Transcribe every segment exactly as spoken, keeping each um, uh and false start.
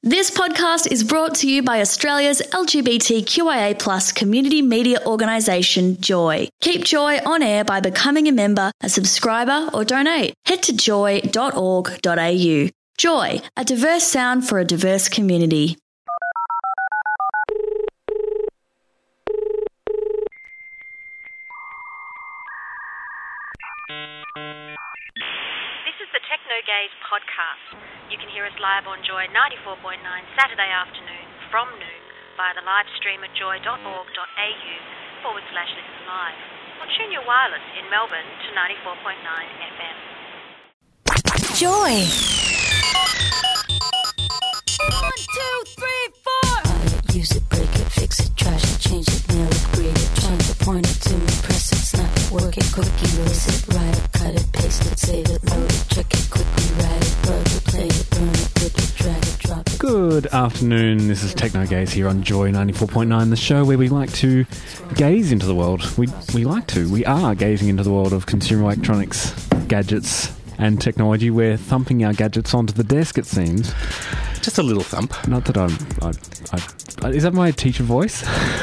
This podcast is brought to you by Australia's L G B T Q I A plus community media organisation, Joy. Keep Joy on air by becoming a member, a subscriber or donate. Head to joy dot org dot a u. Joy, a diverse sound for a diverse community. This is the Techno Gaze podcast. You can hear us live on Joy ninety-four point nine Saturday afternoon from noon via the live stream at joy dot org dot a u forward slash listen live. Or tune your wireless in Melbourne to ninety-four point nine F M. Joy. One, two, three, four. Buy it, use it, break it, fix it, trash it, change it, nail it, grade it, trying to point it to me, press it, snap it, work it, quick erase it, write it, cut it, paste it, save it, load it, check it, quickly write it, plug it, play it, burn it, rip it, drag it, drop it. Good afternoon, this is Techno Gaze here on Joy ninety-four point nine, the show where we like to gaze into the world. We we like to, we are gazing into the world of consumer electronics, gadgets and technology. We're thumping our gadgets onto the desk, it seems. Just a little thump. Not that I'm... I, I, is that my teacher voice?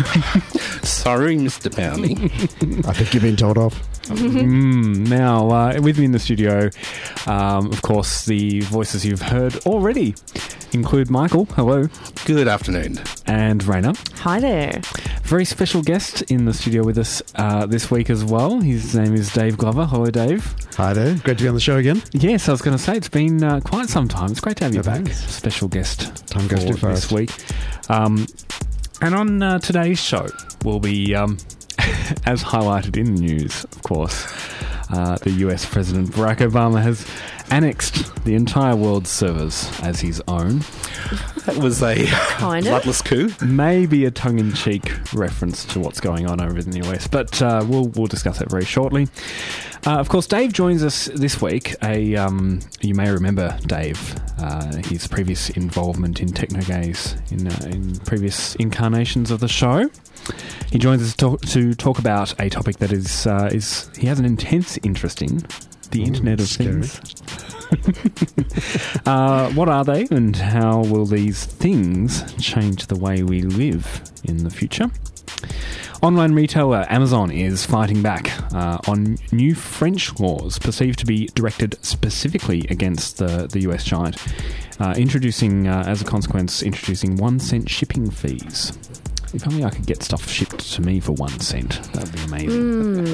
Sorry, Mister Powney. I think you've been told off. mm, now, uh, with me in the studio, um, of course, the voices you've heard already include Michael, hello, Good afternoon. and Raina. Hi there. Very special guest in the studio with us uh, this week as well. His name is Dave Glover. Hello, Dave. Hi there. Great to be on the show again. Yes, I was going to say, it's been uh, quite some time. It's great to have you No back. thanks. Special guest Time goes for too fast. this week. Um, and on uh, today's show, we'll be, um, as highlighted in the news, of course, uh, the U S President Barack Obama has annexed the entire world's servers as his own. That was a Kind of. bloodless coup. Maybe a tongue-in-cheek reference to what's going on over in the U S, but uh, we'll we'll discuss that very shortly. Uh, of course, Dave joins us this week. A um, you may remember Dave, uh, his previous involvement in Technogaze in, uh, in previous incarnations of the show. He joins us to talk, to talk about a topic that is uh, is he has an intense interest in: the Ooh, Internet of scary. Things. uh, what are they, and how will these things change the way we live in the future? Online retailer Amazon is fighting back uh, on new French laws perceived to be directed specifically against the, the U S giant, uh, introducing, uh, as a consequence, introducing one cent shipping fees. If only I could get stuff shipped to me for one cent. That would be amazing.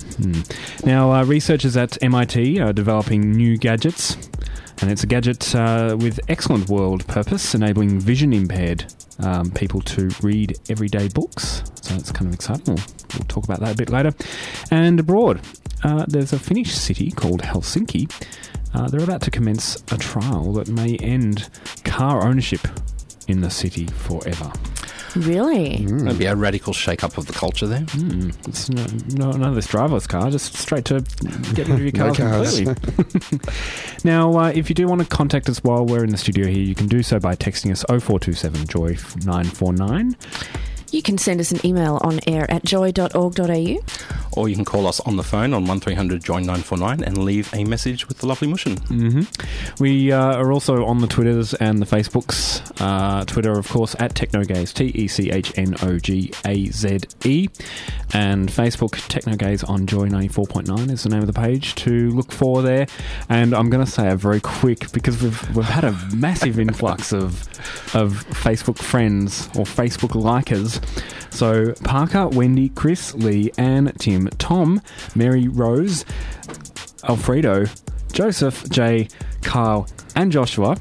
Mm. Now, uh, researchers at M I T are developing new gadgets, and it's a gadget uh, with excellent world purpose, enabling vision-impaired um, people to read everyday books. So that's kind of exciting. We'll, we'll talk about that a bit later. And abroad, uh, there's a Finnish city called Helsinki. Uh, they're about to commence a trial that may end car ownership in the city forever. Really? Maybe a radical shake-up of the culture there. Mm, it's no, no, none of this driverless car, just straight to get rid of your No cars cars. completely. Now, uh, if you do want to contact us while we're in the studio here, you can do so by texting us oh four two seven joy nine four nine. You can send us an email on air at joy dot org dot a u. Or you can call us on the phone on one three hundred join nine four nine and leave a message with the lovely Mushin. Mm-hmm. We uh, are also on the Twitters and the Facebooks. Uh, Twitter, of course, at Technogaze, T E C H N O G A Z E. And Facebook, Technogaze on Joy ninety-four point nine is the name of the page to look for there. And I'm going to say a very quick, because we've we've had a massive influx of of Facebook friends or Facebook likers. So Parker, Wendy, Chris, Lee, Anne, Tim, Tom, Mary, Rose, Alfredo, Joseph, Jay, Kyle, and Joshua.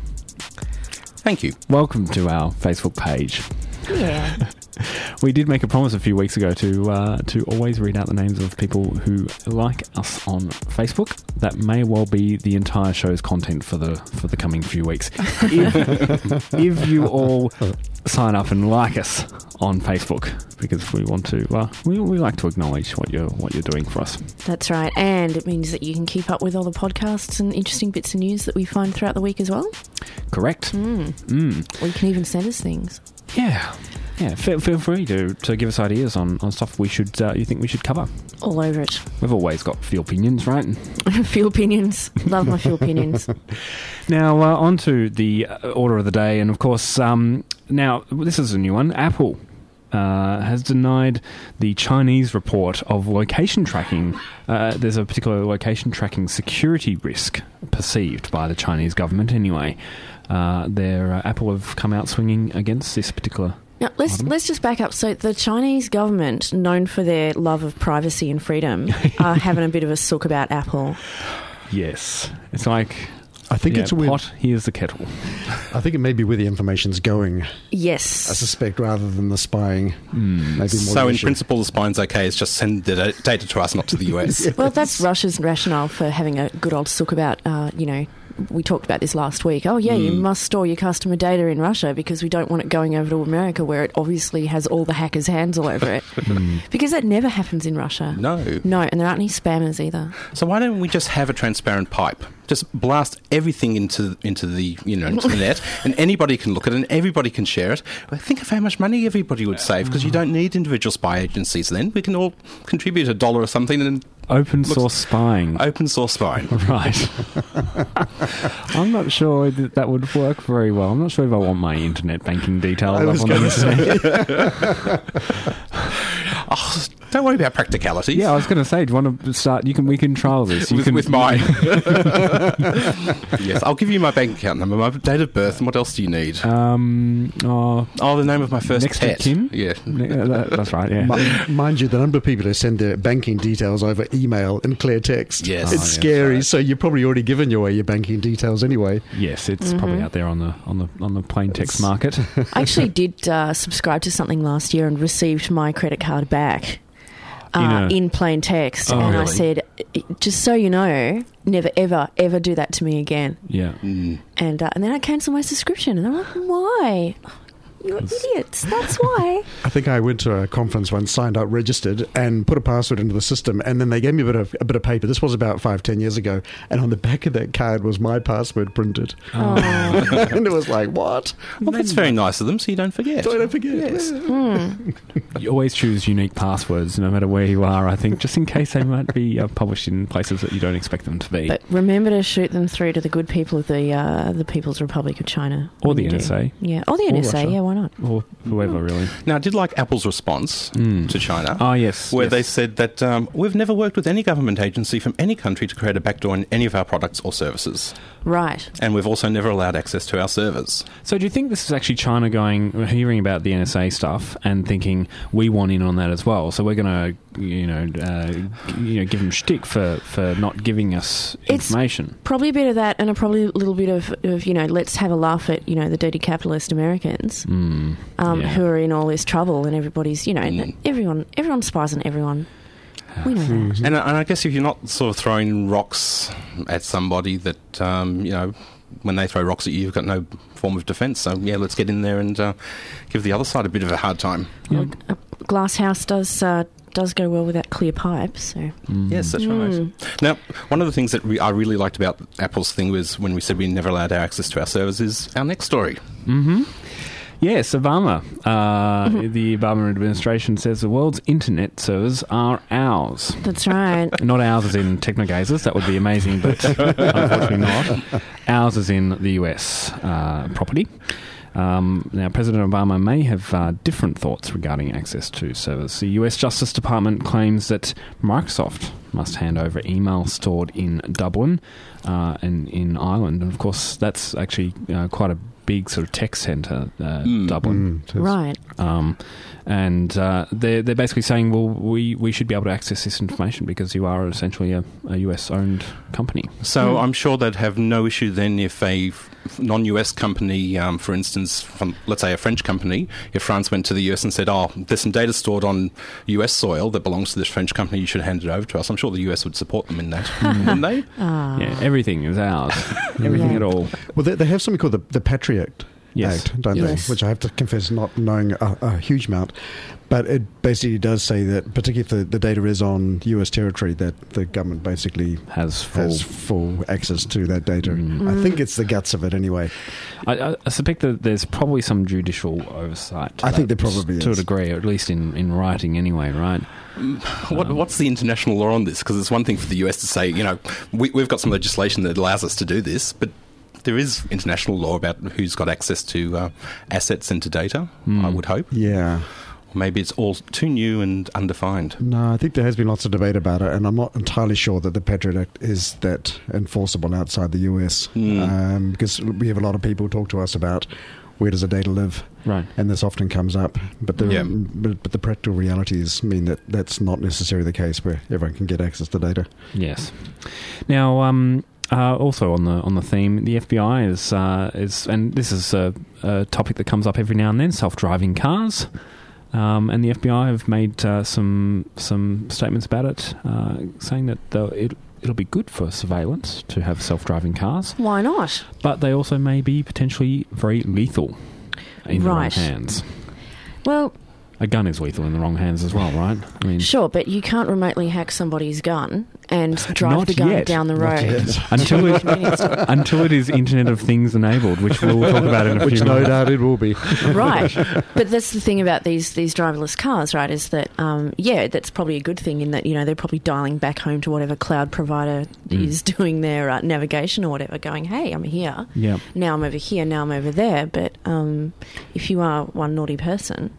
Thank you. Welcome to our Facebook page. Yeah. We did make a promise a few weeks ago to uh, to always read out the names of people who like us on Facebook. That may well be the entire show's content for the for the coming few weeks. If, if you all sign up and like us on Facebook, because we want to, uh, we we like to acknowledge what you're what you're doing for us. That's right. And it means that you can keep up with all the podcasts and interesting bits of news that we find throughout the week as well. Correct. Mm. Mm. Or you can even send us things. Yeah. Yeah, feel, feel free to, to give us ideas on, on stuff we should uh, you think we should cover. All over it. We've always got few opinions, right? Few opinions. Love my few opinions. Now, uh, on to the uh, order of the day, and of course, um, now, this is a new one. Apple uh, has denied the Chinese report of location tracking. Uh, there's a particular location tracking security risk perceived by the Chinese government anyway. Uh, their, uh, Apple have come out swinging against this particular Now, let's item. let's just back up. So the Chinese government, known for their love of privacy and freedom, are having a bit of a sook about Apple. Yes. It's like, I think yeah, it's with. pot, here's the kettle. I think it may be where the information's going. Yes. I suspect rather than the spying. Mm. Maybe more So the in issue. principle, the spying's okay. It's just send the da- data to us, not to the U S. Well, that's Russia's rationale for having a good old sook about, uh, you know, we talked about this last week. Oh, yeah, you must store your customer data in Russia because we don't want it going over to America where it obviously has all the hackers' hands all over it. Because that never happens in Russia. No. No, and there aren't any spammers either. So why don't we just have a transparent pipe? Just blast everything into into the you know into the net, and anybody can look at it, and everybody can share it. But think of how much money everybody would save because you don't need individual spy agencies. Then we can all contribute a dollar or something and Open looks- source spying. open source spying. Right. I'm not sure that that would work very well. I'm not sure if I want my internet banking details I up was on the going to internet. say. Oh, don't worry about practicalities. Yeah, I was going to say, do you want to start? You can. We can trial this. You with, can, with mine. Yes, I'll give you my bank account number, my date of birth, and what else do you need? Um. Oh, Oh, the name of my first next pet. of kin. Yeah. Yeah, that- that's right. Yeah. Mi- Mind you, the number of people who send their banking details over email and clear text. Yes. It's Oh, yeah, scary. right. So you've probably already given away your banking details anyway. Yes, it's probably out there on the on the on the plain text market. I actually did uh, subscribe to something last year and received my credit card back uh, In a- in plain text. Oh, and I really? said, just so you know, never, ever, ever do that to me again. Yeah. Mm. And uh, and then I cancelled my subscription. And I'm like, why? You're idiots. That's why. I think I went to a conference once, signed up, registered, and put a password into the system, and then they gave me a bit of a bit of paper. This was about five, ten years ago, and on the back of that card was my password printed, Oh. and it was like, what? Well, that's very nice of them, so you don't forget. So I don't forget. Yes. You always choose unique passwords, no matter where you are. I think, just in case they might be uh, published in places that you don't expect them to be, But remember to shoot them through to the good people of the uh, the People's Republic of China. Or when the you N do. S A. Yeah, or the Or N S A, Russia. yeah, why not? or whoever really. Now, I did like Apple's response Mm. to China. Oh yes, Where yes. they said that um, we've never worked with any government agency from any country to create a backdoor in any of our products or services. Right. And we've also never allowed access to our servers. So do you think this is actually China going, hearing about the N S A stuff and thinking we want in on that as well? So we're going to, you know, uh, you know, give them shtick for, for not giving us It's- information. Probably a bit of that, and a probably a little bit of, of you know, let's have a laugh at, you know, the dirty capitalist Americans Mm, um, yeah. who are in all this trouble, and everybody's, you know, Mm. everyone everyone spies on everyone. We know that. And, and I guess if you're not sort of throwing rocks at somebody that, um, you know, when they throw rocks at you, you've got no form of defence. So, yeah, let's get in there and uh, give the other side a bit of a hard time. Yeah. A glass house does uh, does go well with that clear pipe. So Mm. Yes, that's Mm. right. Now, one of the things that we, I really liked about Apple's thing was when we said we never allowed our access to our servers is our next story. Mm-hmm. Yes, Obama. Uh, Mm-hmm. the Obama administration says the world's internet servers are ours. that's right. Not ours as in technogazers, that would be amazing, but unfortunately not. Ours as in the U S uh, property. Um, now, President Obama may have uh, different thoughts regarding access to servers. The U S Justice Department claims that Microsoft must hand over email stored in Dublin uh, and in Ireland. And, of course, that's actually uh, quite a big sort of tech centre, uh, Mm. Dublin. Mm, so it's- Right. Um, and uh, they're, they're basically saying, well, we, we should be able to access this information because you are essentially a, a U S-owned company. So Mm. I'm sure they'd have no issue then if a f- non-U S company, um, for instance, from let's say a French company, if France went to the U S and said, oh, there's some data stored on U S soil that belongs to this French company, you should hand it over to us. I'm sure the U S would support them in that, wouldn't they? Ah. Yeah, everything is ours. Everything Yeah. at all. Well, they, they have something called the, the Patriot Yes. Act, don't Yes. they? Which I have to confess not knowing a, a huge amount. But it basically does say that, particularly if the, the data is on U S territory, that the government basically Has full. has full access to that data. Mm. I think it's the guts of it anyway. I, I, I suspect that there's probably some judicial oversight. to I think that, there probably to is. a degree, or at least in, in writing anyway, right? What, what's the international law on this? Because it's one thing for the U S to say, you know, we, we've got some legislation that allows us to do this, but there is international law about who's got access to uh, assets and to data, Mm. I would hope. Yeah. Or maybe it's all too new and undefined. No, I think there has been lots of debate about it, and I'm not entirely sure that the Patriot Act is that enforceable outside the U S. Mm. Um, because we have a lot of people talk to us about where does the data live, Right. and this often comes up. But the Yeah. but, but the practical realities mean that that's not necessarily the case where everyone can get access to data. Yes. Now, um, uh, also on the on the theme, the F B I is uh, is, and this is a, a topic that comes up every now and then: self-driving cars. Um, and the F B I have made uh, some some statements about it, uh, saying that they'll- it, it'll be good for surveillance to have self-driving cars, Why not? but they also may be potentially very lethal in the wrong Right. hands. Well, A gun is lethal in the wrong hands as well, right? I mean, sure, but you can't remotely hack somebody's gun and drive Not the gun yet. down the Not road. yet. until it Convenience store. until it is Internet of Things enabled, which we'll talk about in a Which few no minutes. doubt it will be. Right, but that's the thing about these these driverless cars, right? Is that um, yeah, that's probably a good thing in that you know they're probably dialing back home to whatever cloud provider Mm. is doing their uh, navigation or whatever, going, hey, I'm here. Yeah. Now I'm over here. Now I'm over there. But um, if you are one naughty person,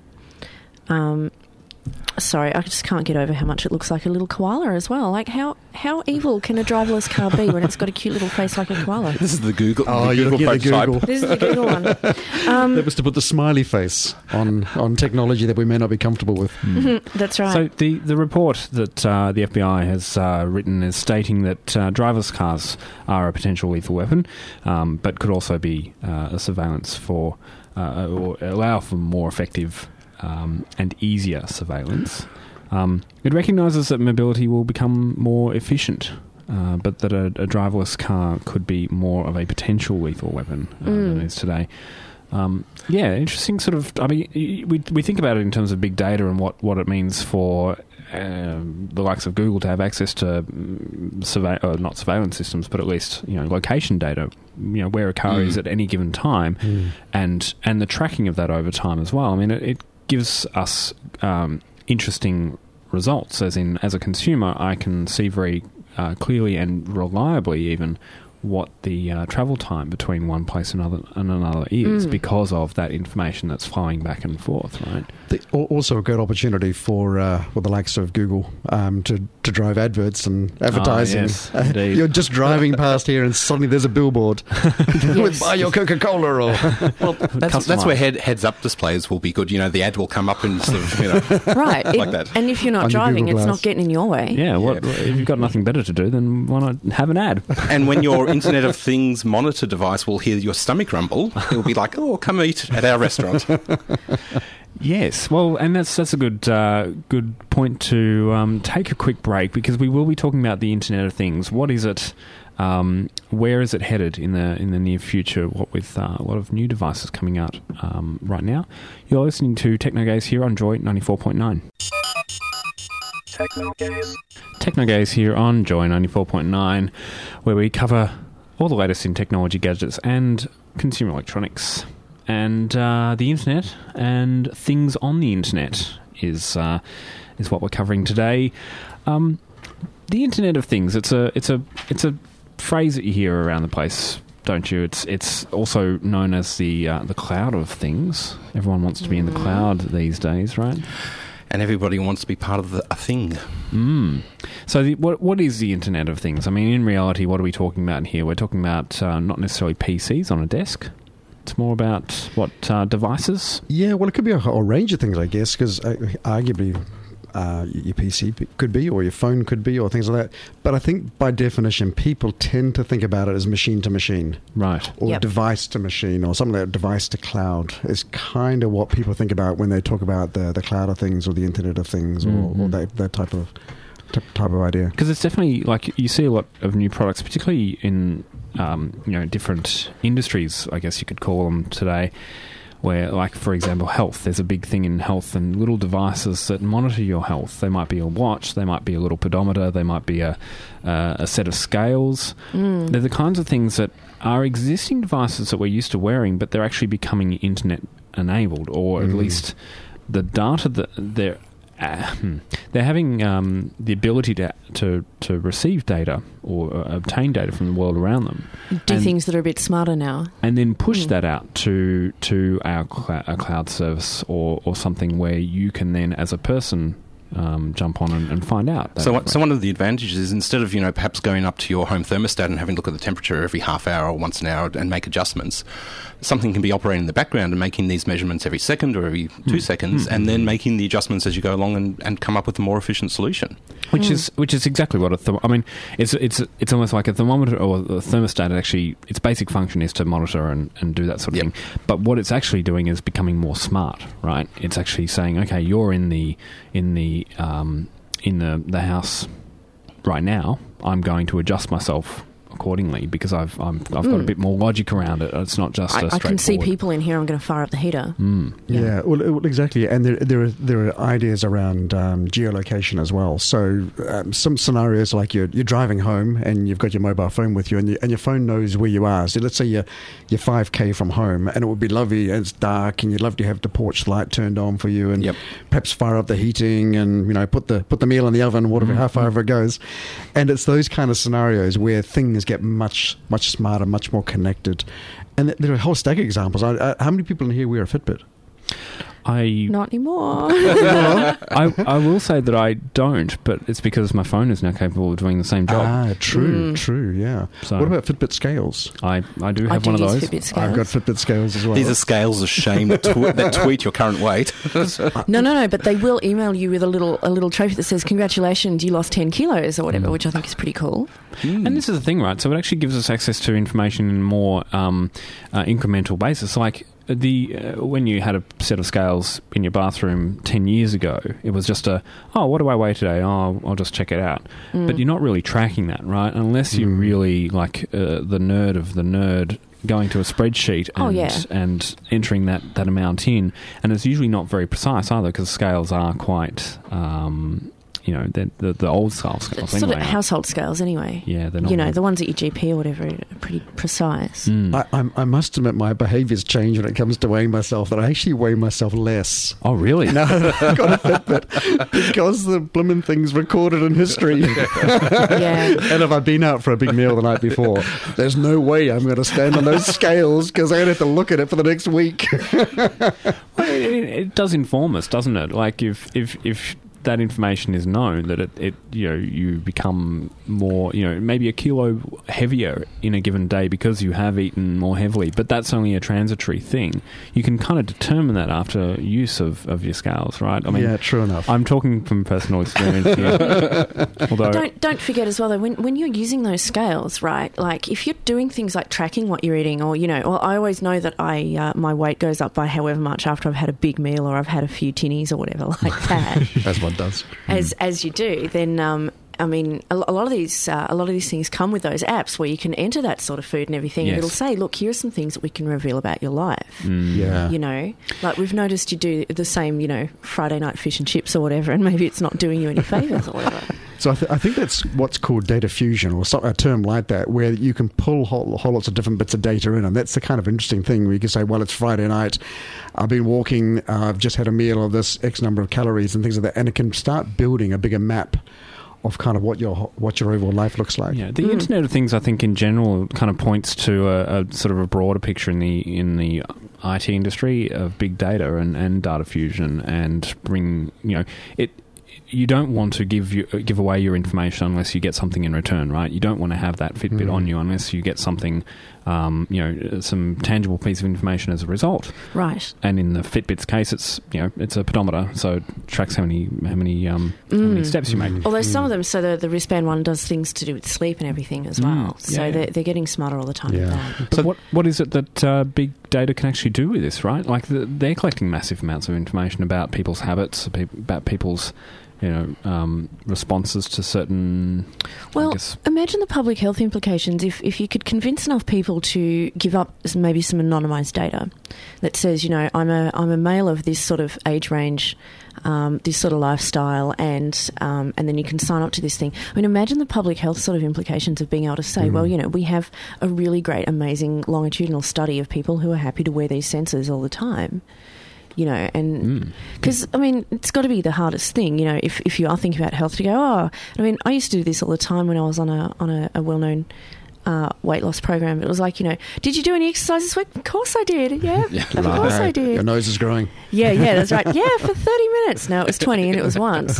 um, sorry, I just can't get over how much it looks like a little koala as well. Like how how evil can a driverless car be when it's got a cute little face like a koala? This is the Google, Oh, the you're Google looking at the prototype. Google. This is the Google one. Um, That was to put the smiley face on, on technology that we may not be comfortable with. that's right. So the, the report that uh, the F B I has uh, written is stating that uh, driverless cars are a potential lethal weapon, um, but could also be uh, a surveillance for uh, or allow for more effective um, and easier surveillance. Um, it recognises that mobility will become more efficient, uh, but that a, a driverless car could be more of a potential lethal weapon uh, than it is today. Um, yeah, interesting sort of... I mean, y- we we think about it in terms of big data and what, what it means for um, the likes of Google to have access to mm, survey, uh, not surveillance systems, but at least, you know, location data, you know, where a car Mm. is at any given time, and and the tracking of that over time as well. I mean, it, it gives us um, interesting results, as in, as a consumer, I can see very uh, clearly and reliably even what the uh, travel time between one place and another, and another is Mm. because of that information that's flowing back and forth, right? The, al- also a good opportunity for uh, for the likes of Google um, to, to drive adverts and advertising. yes, Uh, indeed. you're just driving past here and suddenly there's a billboard with buy your Coca-Cola or... Well, that's, that's where head, heads-up displays will be good. You know, the ad will come up and sort of, you know... right. like It- that. And if you're not On your driving, Google it's Glass. not getting in your way. Yeah, what, if you've got nothing better to do, then why not have an ad? And when your Internet of Things monitor device will hear your stomach rumble, it'll be like, oh, come eat at our restaurant. Yes, well, and that's that's a good uh, good point to um, take a quick break, because we will be talking about the Internet of Things. What is it? Um, where is it headed in the in the near future? What with uh, a lot of new devices coming out um, right now. You're listening to Technogaze here on Joy ninety-four point nine. Technogaze. Technogaze here on Joy ninety-four point nine, where we cover all the latest in technology, gadgets, and consumer electronics. And uh, the internet and things on the internet is uh, is what we're covering today. Um, the Internet of Things. It's a it's a it's a phrase that you hear around the place, don't you? It's it's also known as the uh, the cloud of things. Everyone wants to be in the cloud these days, right? And everybody wants to be part of the, a thing. Mm. So the, what what is the Internet of Things? I mean, in reality, what are we talking about here? We're talking about uh, not necessarily P Cs on a desk. It's more about, what, uh, devices? Yeah, well, it could be a whole range of things, I guess, because uh, arguably uh, your P C could be, or your phone could be, or things like that. But I think by definition, people tend to think about it as machine to machine, Right. or Yep. device to machine, or something like device to cloud. Is kind of what people think about when they talk about the the cloud of things, or the Internet of Things, or, or Mhm. that that type of type type of idea. Because it's definitely, like, you see a lot of new products, particularly in um, you know, different industries, I guess you could call them today, where, like, for example, health. There's a big thing in health and little devices that monitor your health. They might be a watch, they might be a little pedometer, they might be a, uh, a set of scales. Mm. They're the kinds of things that are existing devices that we're used to wearing, but they're actually becoming internet-enabled, or at Mm. least the data that they're uh, they're having um, the ability to, to to receive data or uh, obtain data from the world around them. Do And- things that are a bit smarter now. and then push Mm. that out to to our, cl- our cloud service or, or something where you can then, as a person, um, jump on and, and find out. that So, what- so information. one of the advantages is, instead of, you know, perhaps going up to your home thermostat and having a look at the temperature every half hour or once an hour and make adjustments, something can be operating in the background and making these measurements every second or every two Mm. seconds, Mm. and then making the adjustments as you go along and, and come up with a more efficient solution. Which Mm. is which is exactly what a therm- I mean. It's it's it's almost like a thermometer or a thermostat. Actually, its basic function is to monitor and, and do that sort of Yep. thing. But what it's actually doing is becoming more smart, right? It's actually saying, okay, you're in the in the um, in the the house right now. I'm going to adjust myself accordingly because I've I'm, I've got a Mm. bit more logic around it. It's not just I, a I can see straightforward- people in here. I'm going to fire up the heater. Mm. Yeah. Yeah, well, well, exactly, and there there are there are ideas around um, geolocation as well. So um, some scenarios like you're you're driving home and you've got your mobile phone with you, and, you, and your phone knows where you are. So let's say you're you're five k from home, and it would be lovely. And it's dark, and you'd love to have the porch light turned on for you, and Yep. perhaps fire up the heating, and you know put the put the meal in the oven, whatever, how far ever it goes. And it's those kind of scenarios where things get much much smarter, much more connected. And th- there are a whole stack of examples. I, I, how many people in here wear a Fitbit? I Not anymore. I, I will say that I don't, but it's because my phone is now capable of doing the same job. Ah, true, Mm. true, yeah. So- What about Fitbit scales? I, I do I have do one of use those. Fitbit scales. I've got Fitbit scales as well. These are scales of shame that, tw- that tweet your current weight. No, no, no. But they will email you with a little a little trophy that says, "Congratulations, you lost ten kilos" or whatever, Mm. which I think is pretty cool. And this is the thing, right? So it actually gives us access to information in a more um, uh, incremental basis. Like the uh, when you had a set of scales in your bathroom ten years ago, it was just a, oh, what do I weigh today? Oh, I'll just check it out. Mm. But you're not really tracking that, right? Unless you're Mm. really like uh, the nerd of the nerd going to a spreadsheet and, Oh, yeah. and entering that, that amount in. And it's usually not very precise either because scales are quite... Um, you know, the, the, the old style scales Sort anyway. of household scales, anyway. Yeah, they're not... You know, the ones at your G P or whatever are pretty precise. Mm. I, I'm- I must admit my behaviour's changed when it comes to weighing myself, that I actually weigh myself less. Oh, really? No, I've got a Fitbit because the blooming thing's recorded in history. Yeah. And if I've been out for a big meal the night before, there's no way I'm going to stand on those scales because I'm going to have to look at it for the next week. Well, it, it, it does inform us, doesn't it? Like if if if that information is known, that it, it you know you become more, you know, maybe a kilo heavier in a given day because you have eaten more heavily, but that's only a transitory thing. You can kind of determine that after use of, of your scales, right? I mean, yeah, true enough. I'm talking from personal experience here. Although Don't don't forget as well though, when when you're using those scales, right? Like if you're doing things like tracking what you're eating, or you know, well, I always know that I uh, my weight goes up by however much after I've had a big meal or I've had a few tinnies or whatever like that. As one does. as as you do, then um, I mean, a, a lot of these uh, a lot of these things come with those apps where you can enter that sort of food and everything, Yes. and it'll say, "Look, here are some things that we can reveal about your life." mm, Yeah. You know, like we've noticed you do the same, you know, Friday night fish and chips or whatever, and maybe it's not doing you any favours or whatever. So I, th- I think that's what's called data fusion, or some, a term like that, where you can pull whole, whole lots of different bits of data in, and that's the kind of interesting thing where you can say, well, it's Friday night, I've been walking, uh, I've just had a meal of this X number of calories and things like that, and it can start building a bigger map of kind of what your what your overall life looks like. Yeah, the Internet of Things, I think, in general, kind of points to a, a sort of a broader picture in the in the I T industry of big data and, and data fusion, and bring you know it. You don't want to give you, give away your information unless you get something in return, right? You don't want to have that Fitbit Mm. on you unless you get something, um, you know, some tangible piece of information as a result. Right. And in the Fitbit's case, it's you know it's a pedometer, so it tracks how many how many um, how many Mm. steps you make. Although some of them, so the, the wristband one does things to do with sleep and everything as well. Mm, so yeah. they're, they're getting smarter all the time. Yeah. With that. But what what is it that uh, big data can actually do with this, right? Like the, they're collecting massive amounts of information about people's habits, pe- about people's you know, um, responses to certain. Well, I guess, imagine the public health implications if, if you could convince enough people to give up some, maybe some anonymised data that says, you know, I'm a I'm a male of this sort of age range, um, this sort of lifestyle, and um, and then you can sign up to this thing. I mean, imagine the public health sort of implications of being able to say, mm. well, you know, we have a really great, amazing longitudinal study of people who are happy to wear these sensors all the time. You know, and because, mm. I mean, it's got to be the hardest thing, you know, if, if you are thinking about health, to go, oh, I mean, I used to do this all the time when I was on a on a, a well-known uh, weight loss program. It was like, you know, did you do any exercise this week? Of course I did. Yeah, yeah. of course I did. Your nose is growing. Yeah, yeah, that's right. Yeah, for thirty minutes. No, it was twenty and it was once.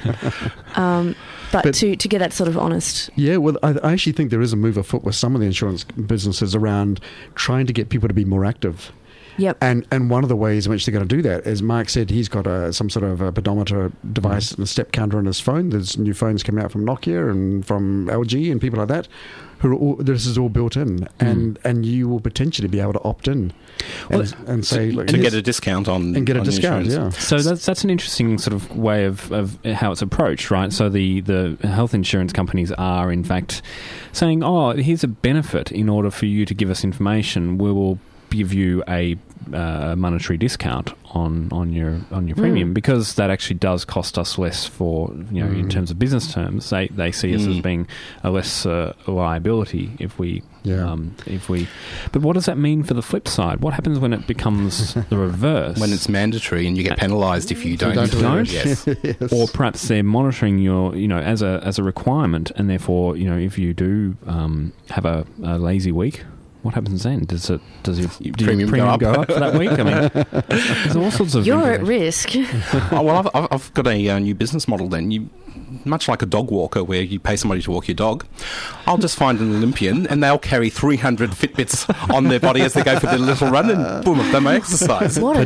um, but, but to, to get that sort of honest... Yeah, well, I, I actually think there is a move afoot with some of the insurance businesses around trying to get people to be more active. Yep. And and one of the ways in which they're going to do that is Mark said he's got a, some sort of a pedometer device and a step counter on his phone. There's new phones coming out from Nokia and from L G and people like that. Who are all, this is all built in, and, mm. and you will potentially be able to opt in well, and, and say and get a discount on and get a on discount. Insurance. Yeah. So that's that's an interesting sort of way of, of how it's approached, right? So the, the health insurance companies are in fact saying, oh, here's a benefit. In order for you to give us information, we will give you a uh, monetary discount on, on your on your premium, mm. because that actually does cost us less for, you know, mm. in terms of business terms. They they see us mm. as being a less uh, liability if we yeah. um, if we. But what does that mean for the flip side? What happens when it becomes the reverse? When it's mandatory and you get penalised if you don't. don't do don't? it. Yes. Yes. Or perhaps they're monitoring your, you know, as a as a requirement, and therefore, you know, if you do um, have a, a lazy week, what happens then? Does it does your, do premium, your premium go, go up for that week? I mean, there's all sorts of. You're at risk. Oh, well, I've, I've got a uh, new business model then. You, much like a dog walker where you pay somebody to walk your dog, I'll just find an Olympian and they'll carry three hundred Fitbits on their body as they go for their little run, and boom, I've done my exercise. What a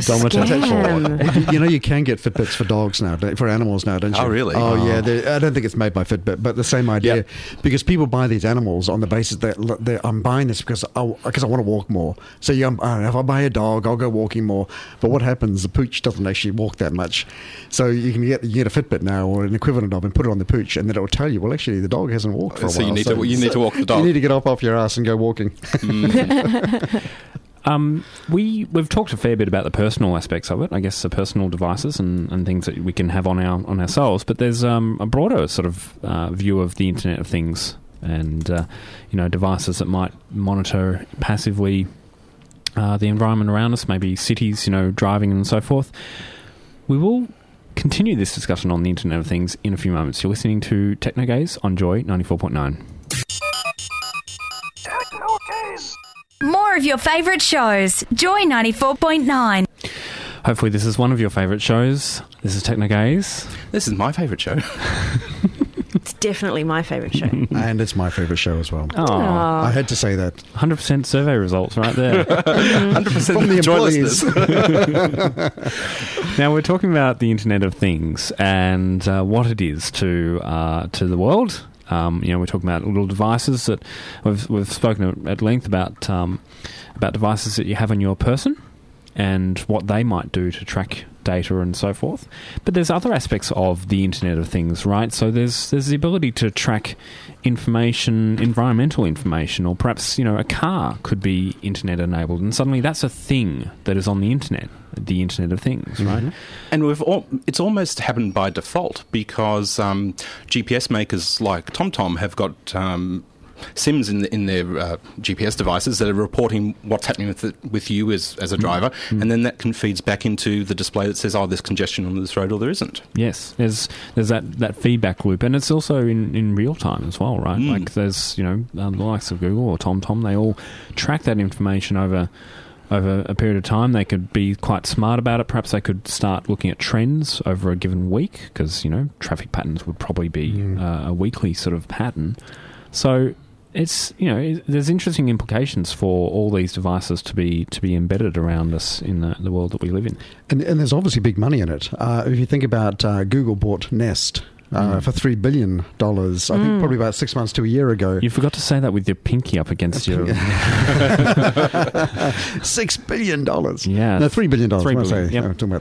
scam. You know, you can get Fitbits for dogs now, for animals now, don't you? Oh, really? Oh, oh. yeah. I don't think it's made by Fitbit, but the same idea. Yep. Because people buy these animals on the basis that look, I'm buying this because I, because I want to walk more. So yeah, I don't know, if I buy a dog, I'll go walking more. But what happens? The pooch doesn't actually walk that much. So you can get, you get a Fitbit now or an equivalent of and put it on the pooch, and then it will tell you, well, actually, the dog hasn't walked for a so while. You need so to, you need to walk the dog. You need to get up off your ass and go walking. Mm. Um, we we've talked a fair bit about the personal aspects of it. I guess the personal devices and, and things that we can have on our on ourselves. But there's um, a broader sort of uh, view of the Internet of Things, and uh, you know, devices that might monitor passively uh, the environment around us, maybe cities, you know, driving and so forth. We will continue this discussion on the Internet of Things in a few moments. You're listening to Technogaze on Joy ninety-four point nine. More of your favourite shows. Joy ninety-four point nine. Hopefully this is one of your favourite shows. This is Technogaze. This is my favourite show. It's definitely my favourite show. And it's my favourite show as well. Oh, I had to say that. one hundred percent survey results right there. one hundred percent from the employees. Now, we're talking about the Internet of Things and uh, what it is to uh, to the world. Um, you know, we're talking about little devices that we've, we've spoken at length about um, about devices that you have on your person and what they might do to track data and so forth. But there's other aspects of the Internet of Things, right? So there's there's the ability to track information, environmental information, or perhaps, you know, a car could be Internet enabled, and suddenly that's a thing that is on the Internet, the Internet of Things, mm-hmm. right? And we've all, it's almost happened by default because um, G P S makers like TomTom have got um, SIMs in, the, in their uh, G P S devices that are reporting what's happening with the, with you as, as a driver, mm-hmm. and then that can feeds back into the display that says, oh, there's congestion on this road or there isn't. Yes, there's there's that, that feedback loop, and it's also in, in real time as well, right? Mm. Like there's, you know, um, the likes of Google or TomTom, they all track that information over over a period of time. They could be quite smart about it. Perhaps they could start looking at trends over a given week, because, you know, traffic patterns would probably be mm. uh, a weekly sort of pattern. So it's, you know, there's interesting implications for all these devices to be to be embedded around us in the, the world that we live in. And, and there's obviously big money in it. Uh, if you think about uh, Google bought Nest uh, mm. for three billion dollars, I mm. think probably about six months to a year ago. You forgot to say that with your pinky up against your... Six billion dollars. Yeah. No, three billion dollars. Three I billion, say, yep. I'm talking about the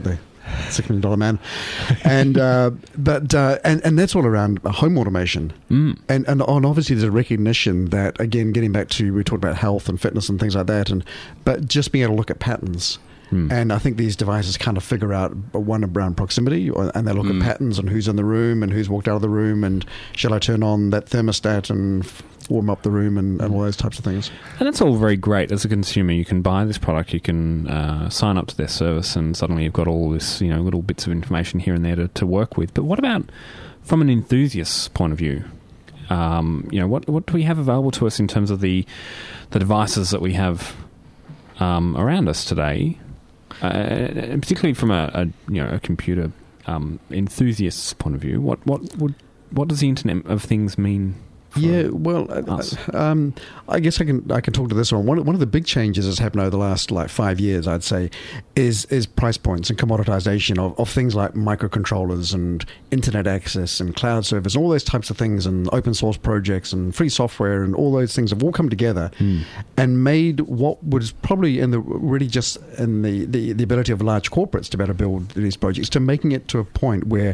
six million dollar man, and uh, but uh, and and that's all around home automation, mm. and and and obviously there's a recognition that, again, getting back to, we talked about health and fitness and things like that, and but just being able to look at patterns. Mm. And I think these devices kind of figure out, one, around proximity, or, and they look Mm. at patterns and who's in the room and who's walked out of the room, and shall I turn on that thermostat and f- warm up the room, and, and all those types of things. And it's all very great as a consumer. You can buy this product, you can uh, sign up to their service, and suddenly you've got all this, you know, little bits of information here and there to, to work with. But what about from an enthusiast's point of view? Um, you know, what what do we have available to us in terms of the the devices that we have um, around us today? Uh, particularly from a, a you know a computer um, enthusiast's point of view, what what would what does the Internet of Things mean? For Yeah, well, us? uh, um, I guess I can I can talk to this one. One one of the big changes that's happened over the last like five years, I'd say, is is price points and commoditization of, of things like microcontrollers and internet access and cloud servers, all those types of things, and open source projects and free software, and all those things have all come together Hmm. and made what was probably in the really just in the, the, the ability of large corporates to be able to build these projects, to making it to a point where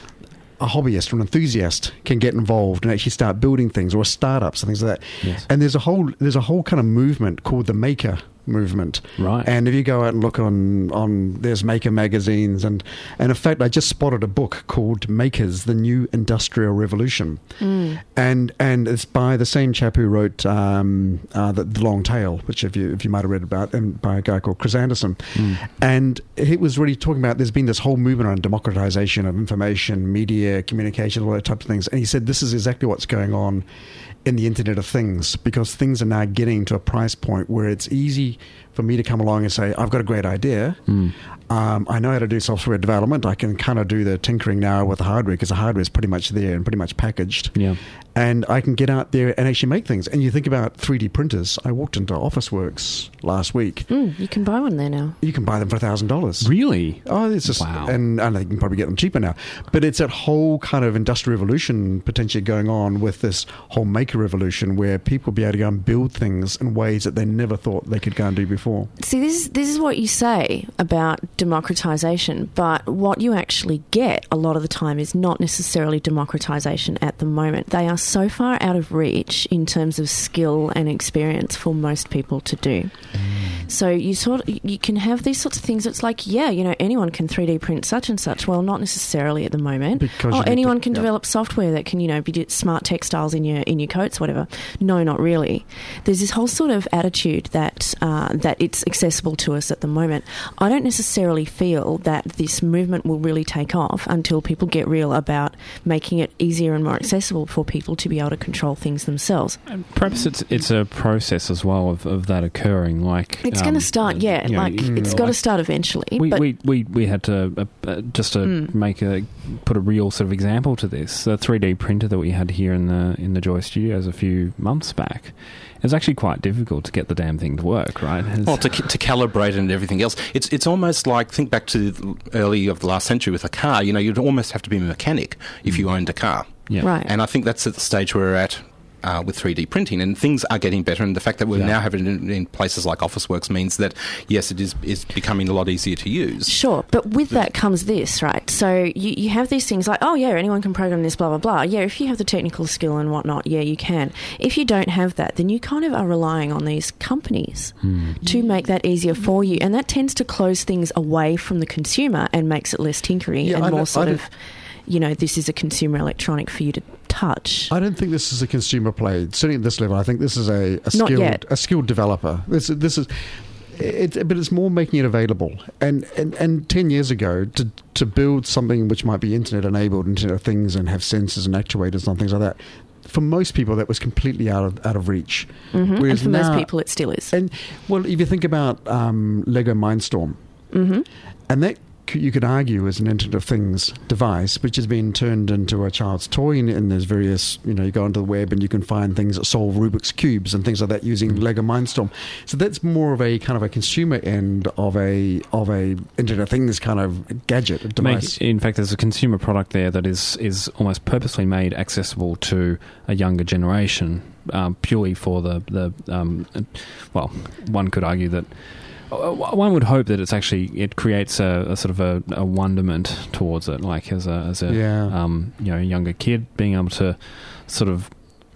a hobbyist or an enthusiast can get involved and actually start building things, or startups and things like that. Yes. And there's a whole there's a whole kind of movement called the maker movement. Right. And if you go out and look on on there's maker magazines, and and in fact I just spotted a book called Makers: The New Industrial Revolution. Mm. And and it's by the same chap who wrote um, uh, the, the Long Tail, which if you if you might have read about, and by a guy called Chris Anderson. Mm. And he was really talking about there's been this whole movement around democratization of information, media, communication, all that type of things. And he said this is exactly what's going on in the Internet of Things, because things are now getting to a price point where it's easy for me to come along and say, I've got a great idea. Mm. Um, I know how to do software development. I can kind of do the tinkering now with the hardware, because the hardware is pretty much there and pretty much packaged. Yeah. And I can get out there and actually make things. And you think about three D printers. I walked into Officeworks last week. Mm, you can buy one there now. You can buy them for one thousand dollars. Really? Oh, it's just, Wow. and, and they can probably get them cheaper now. But it's that whole kind of industrial revolution potentially going on with this whole maker revolution, where people will be able to go and build things in ways that they never thought they could go and do before. See, this is, this is what you say about democratization, but what you actually get a lot of the time is not necessarily democratization at the moment. They are so far out of reach in terms of skill and experience for most people to do. Mm. So you sort of, you can have these sorts of things. It's like, yeah, you know, anyone can three D print such and such. Well, not necessarily at the moment. Because oh, you need anyone to- can yeah. develop software that can, you know, be smart textiles in your in your coats, whatever. No, not really. There's this whole sort of attitude that uh, that it's accessible to us at the moment. I don't necessarily feel that this movement will really take off until people get real about making it easier and more accessible for people to be able to control things themselves. And perhaps it's it's a process as well of, of that occurring. Like It's um, going to start, yeah. you know, like mm, it's got to like- start eventually. We, but we, we, we had to uh, uh, just to Mm. make a put a real sort of example to this. The three D printer that we had here in the in the Joy Studios a few months back, it was actually quite difficult to get the damn thing to work. Right? It's- Well, to, to calibrate it and everything else, it's it's almost like, think back to the early of the last century with a car. You know, you'd almost have to be a mechanic if you owned a car. yeah. right. And I think that's at the stage where we're at uh, with three D printing, and things are getting better. And the fact that we Yeah. now have it in, in places like Officeworks means that, yes, it is is becoming a lot easier to use. Sure, but with that comes this, right? So you, you have these things like, oh, yeah, anyone can program this, blah, blah, blah. Yeah, if you have the technical skill and whatnot, yeah, you can. If you don't have that, then you kind of are relying on these companies Hmm. to make that easier for you. And that tends to close things away from the consumer and makes it less tinkery Yeah, and I more don't- sort I of, don't- you know, this is a consumer electronic for you to touch. I don't think this is a consumer play. Certainly at this level, I think this is a, a Not skilled yet. a skilled developer. This this is, it, but it's more making it available. And, and and ten years ago, to to build something which might be internet enabled, Internet of Things, and have sensors and actuators and things like that, for most people that was completely out of out of reach. hmm And Whereas for most now- people, it still is. And well, if you think about um, Lego Mindstorm, hmm and that c- you could argue is an Internet of Things device, which has been turned into a child's toy, and, and there's various, you know, you go onto the web and you can find things that solve Rubik's Cubes and things like that using Lego Mindstorm. So that's more of a kind of a consumer end of a of a Internet of Things kind of gadget, a device. Make, in fact, there's a consumer product there that is, is almost purposely made accessible to a younger generation, um, purely for the, the um, well, one could argue that uh, one would hope that it's actually it creates a, a sort of a, a wonderment towards it, like as a as a Yeah. um, you know younger kid being able to sort of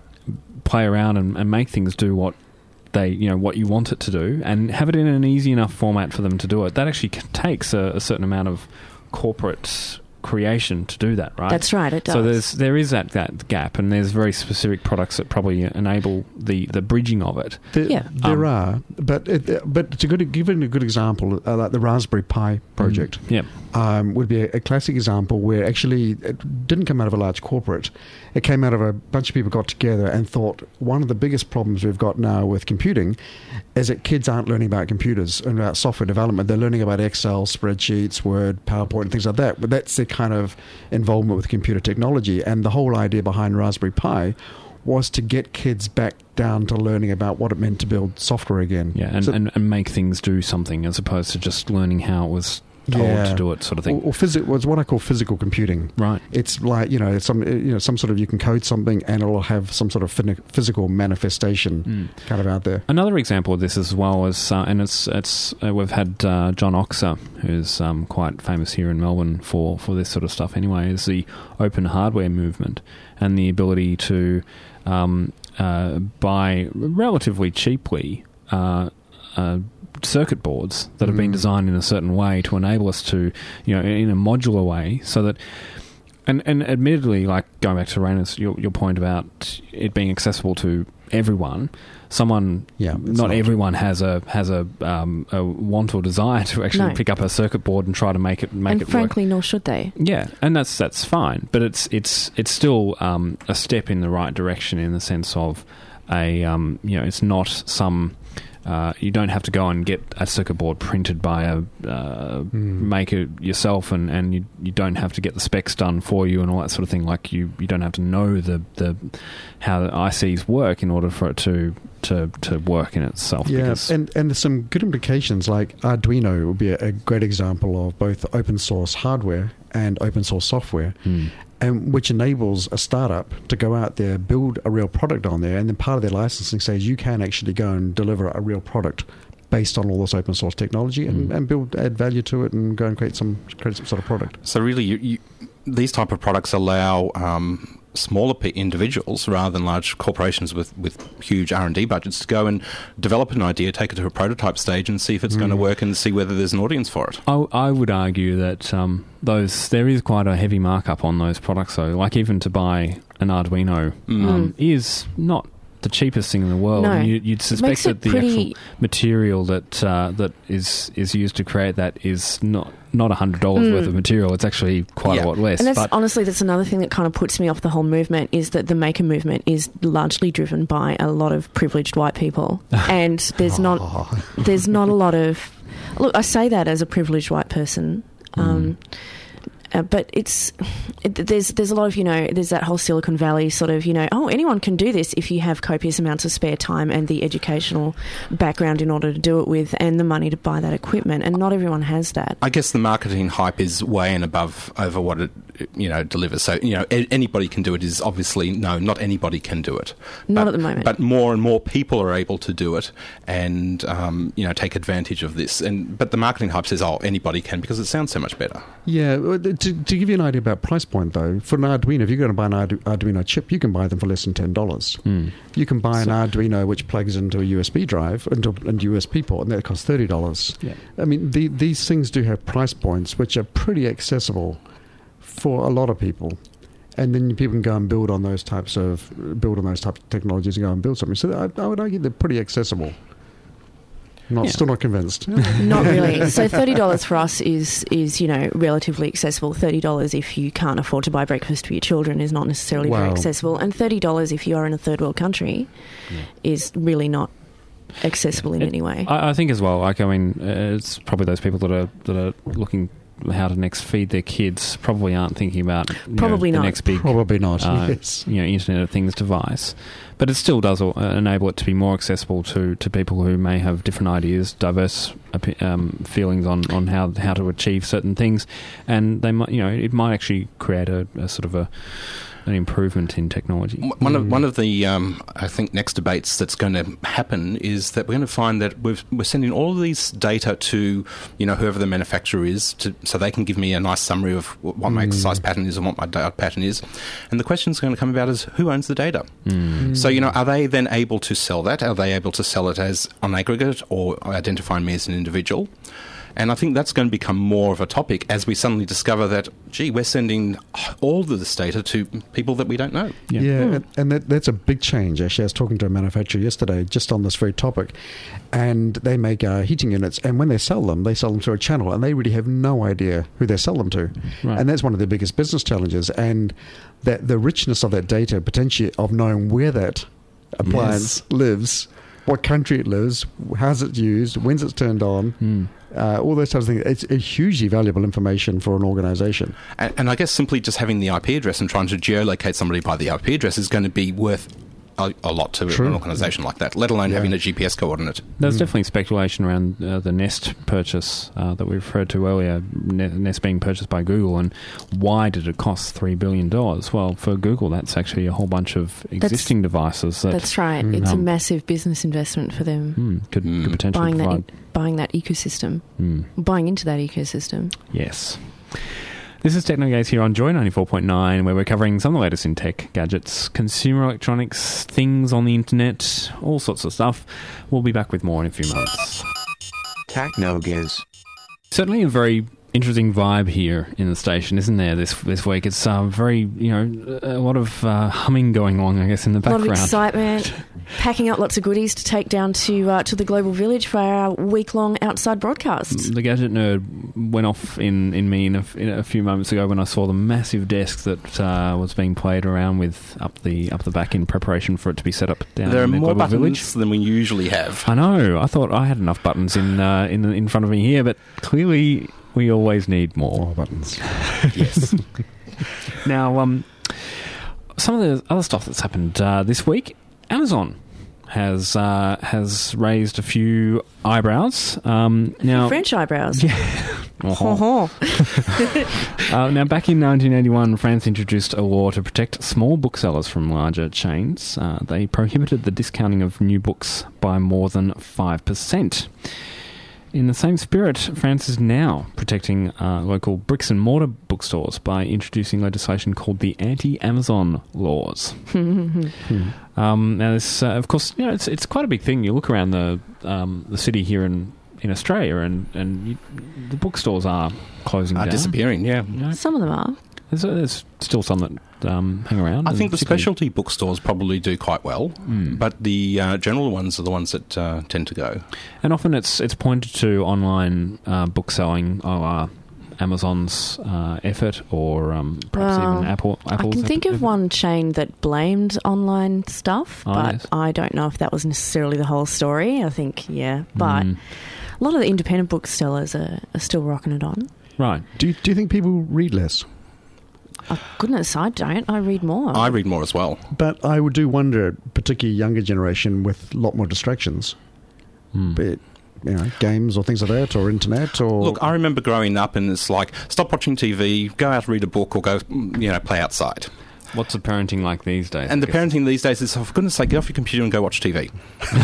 play around and, and make things do what they you know what you want it to do, and have it in an easy enough format for them to do it. That actually c- takes a, a certain amount of corporate creation to do that, right? That's right, it does. So there's there is that, that gap, and there's very specific products that probably enable the, the bridging of it. There, Yeah. there Um, are, but it, but to good, give it a good example, uh, like the Raspberry Pi project, Yeah. um, would be a, a classic example where actually it didn't come out of a large corporate. It came out of a bunch of people got together and thought one of the biggest problems we've got now with computing is that kids aren't learning about computers and about software development. They're learning about Excel, spreadsheets, Word, PowerPoint, and things like that. But that's their kind of involvement with computer technology. And the whole idea behind Raspberry Pi was to get kids back down to learning about what it meant to build software again. Yeah, and, So- and, and make things do something as opposed to just learning how it was told Yeah. to do it, sort of thing. Or, or physi- was what I call physical computing. Right. It's like you know some you know some sort of you can code something and it'll have some sort of fin- physical manifestation kind of out there. Another example of this as well is, uh, and it's it's uh, we've had uh, John Oxer, who's um, quite famous here in Melbourne for, for this sort of stuff. Anyway, is the open hardware movement and the ability to um, uh, buy relatively cheaply Uh, uh, circuit boards that have been designed in a certain way to enable us to, you know, in a modular way, so that, and and admittedly, like going back to Raina's your your point about it being accessible to everyone, someone, Yeah, it's not, not. everyone has a has a um, a want or desire to actually No. pick up a circuit board and try to make it make and it frankly, work. nor should they. Yeah, and that's that's fine, but it's it's it's still um, a step in the right direction in the sense of a um, you know, it's not some. Uh, you don't have to go and get a circuit board printed by a uh, maker yourself, and, and you you don't have to get the specs done for you and all that sort of thing. Like you, you don't have to know the, the how the I Cs work in order for it to to, to work in itself. Yeah, because, and and there's some good implications. Like Arduino would be a, a great example of both open source hardware and open source software. Hmm. And which enables a startup to go out there, build a real product on there, and then part of their licensing says you can actually go and deliver a real product based on all this open source technology, and, and build add value to it, and go and create some create some sort of product. So really, you, you, these type of products allow um, smaller pe- individuals rather than large corporations with, with huge R and D budgets to go and develop an idea, take it to a prototype stage, and see if it's going to work, and see whether there's an audience for it. I, I would argue that um, those there is quite a heavy markup on those products, though. Like even to buy an Arduino um, is not the cheapest thing in the world. No. And you, you'd suspect makes it that the pretty- actual material that uh, that is is used to create that is not not a hundred dollars worth of material. It's actually quite Yeah. a lot less. And that's but honestly, that's another thing that kind of puts me off the whole movement, is that the maker movement is largely driven by a lot of privileged white people, and there's not there's not a lot of look. I say that as a privileged white person. Um, Uh, but it's it, there's there's a lot of, you know, there's that whole Silicon Valley sort of, you know, oh, anyone can do this if you have copious amounts of spare time and the educational background in order to do it with, and the money to buy that equipment, and not everyone has that. I guess the marketing hype is way and above over what it, you know, delivers. So, you know, a- anybody can do it is obviously, no, not anybody can do it. Not But- at the moment. But more and more people are able to do it and, um, you know, take advantage of this. And But the marketing hype says, oh, anybody can, because it sounds so much better. Yeah, well, to, to give you an idea about price point, though, for an Arduino, if you're going to buy an Ardu- Arduino chip, you can buy them for less than ten dollars. You can buy an Arduino which plugs into a U S B drive, into a U S B port, and that costs thirty dollars. Yeah. I mean, the, these things do have price points which are pretty accessible for a lot of people. And then people can go and build on those types of build on those types of technologies and go and build something. So I, I would argue they're pretty accessible. Not Yeah. still not convinced. Not really. So thirty dollars for us is, is, you know, relatively accessible. thirty dollars if you can't afford to buy breakfast for your children is not necessarily very Wow. accessible. And thirty dollars if you are in a third world country is really not accessible in It- any way. I, I think as well. Like I mean, uh, it's probably those people that are that are looking how to next feed their kids probably aren't thinking about you Probably know, the not. next big Probably not. uh, yes. you know, Internet of Things device. But it still does uh, enable it to be more accessible to, to people who may have different ideas, diverse opi- um, feelings on, on how how to achieve certain things, and they might, you know, it might actually create a, a sort of a an improvement in technology. One of one of the um, I think next debates that's going to happen is that we're going to find that we've, we're sending all of these data to, you know, whoever the manufacturer is, to, so they can give me a nice summary of what my Mm. exercise pattern is and what my diet pattern is. And the question is going to come about is who owns the data. Mm. So, you know, are they then able to sell that? Are they able to sell it as on aggregate or identify me as an individual? And I think that's going to become more of a topic as we suddenly discover that, gee, we're sending all of this data to people that we don't know. Yeah. Yeah, Hmm. and, and that, that's a big change. Actually, I was talking to a manufacturer yesterday just on this very topic, and they make uh, heating units, and when they sell them, they sell them through a channel, and they really have no idea who they sell them to. Right. And that's one of their biggest business challenges, and that the richness of that data, potentially of knowing where that appliance lives, what country it lives, how's it used, when's it turned on, Mm. uh, all those types of things. It's a hugely valuable information for an organisation. And, and I guess simply just having the I P address and trying to geolocate somebody by the I P address is going to be worth a, a lot to True. an organisation like that, let alone Yeah. having a G P S coordinate. There's definitely speculation around uh, the Nest purchase uh, that we referred to earlier, Ne- Nest being purchased by Google, and why did it cost three billion dollars? Well, for Google, that's actually a whole bunch of existing devices that That's right. It's a Um, massive business investment for them. mm, could, Mm. could potentially Buying that, provide... buying that ecosystem, Mm. buying into that ecosystem. Yes. This is TechnoGaze here on Joy ninety-four point nine, where we're covering some of the latest in tech, gadgets, consumer electronics, things on the internet, all sorts of stuff. We'll be back with more in a few months. TechnoGaze. Certainly a very interesting vibe here in the station, isn't there, this this week? It's uh, very, you know, a lot of uh, humming going on, I guess, in the A lot background. of excitement, packing up lots of goodies to take down to uh, to the Global Village for our week-long outside broadcasts. The gadget nerd went off in, in me in a, in a few moments ago when I saw the massive desk that uh, was being played around with up the up the back in preparation for it to be set up down There are in the more Global buttons Village. than we usually have. I know. I thought I had enough buttons in uh, in in front of me here, but clearly we always need more. More buttons. Yes. Now, um, some of the other stuff that's happened uh, this week, Amazon has uh, has raised a few eyebrows. Um, now, French eyebrows. Uh-huh. uh, now, back in nineteen eighty-one, France introduced a law to protect small booksellers from larger chains. Uh, they prohibited the discounting of new books by more than five percent. In the same spirit, France is now protecting uh, local bricks and mortar bookstores by introducing legislation called the Anti-Amazon Laws. um, now, this, uh, of course, you know, it's it's quite a big thing. You look around the um, the city here in, in Australia, and and you, the bookstores are closing Are down. disappearing, yeah. You know, Some of them are. there's, there's still some that um, hang around. I and think the particularly- specialty bookstores probably do quite well, Mm. but the uh, general ones are the ones that uh, tend to go. And often it's it's pointed to online uh, book selling, or uh, Amazon's uh, effort, or um, perhaps Well, even Apple. Apple's I can think effort. of one chain that blamed online stuff, Oh, but yes. I don't know if that was necessarily the whole story. I think, yeah. But Mm. a lot of the independent booksellers are, are still rocking it on. Right. Do you, do you think people read less? Oh, goodness, I don't. I read more. I read more as well. But I would do wonder, particularly younger generation with a lot more distractions, Mm. be it, you know, games or things like that, or internet, or Look, I remember growing up and it's like, stop watching T V, go out, read a book, or go, you know, play outside. What's the parenting like these days? And I the guess? parenting these days is, oh, for goodness sake, get off your computer and go watch T V.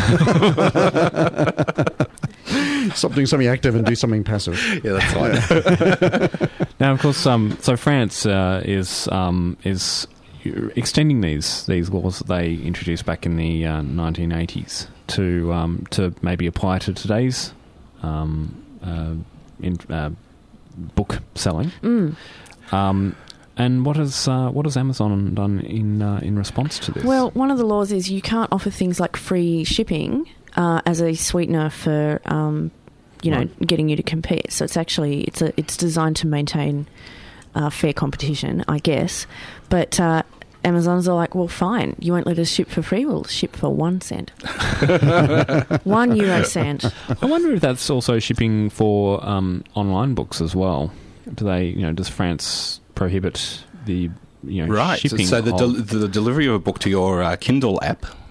stop doing something active and do something passive. Yeah, that's right. Now, of course, um, so France uh, is um, is extending these these laws that they introduced back in the uh, nineteen eighties to um, to maybe apply to today's um, uh, in, uh, book selling. Mm. Um, and what has uh, what has Amazon done in uh, in response to this? Well, one of the laws is you can't offer things like free shipping uh, as a sweetener for, um, you know, Right. getting you to compete. So it's actually it's a it's designed to maintain uh, fair competition, I guess. But uh, Amazon's are like, well, fine, you won't let us ship for free. We'll ship for one cent, one euro cent. I wonder if that's also shipping for um, online books as well. Do they, you know, does France prohibit the, you know, Right. So, shipping? so the, of- del- the delivery of a book to your uh, Kindle app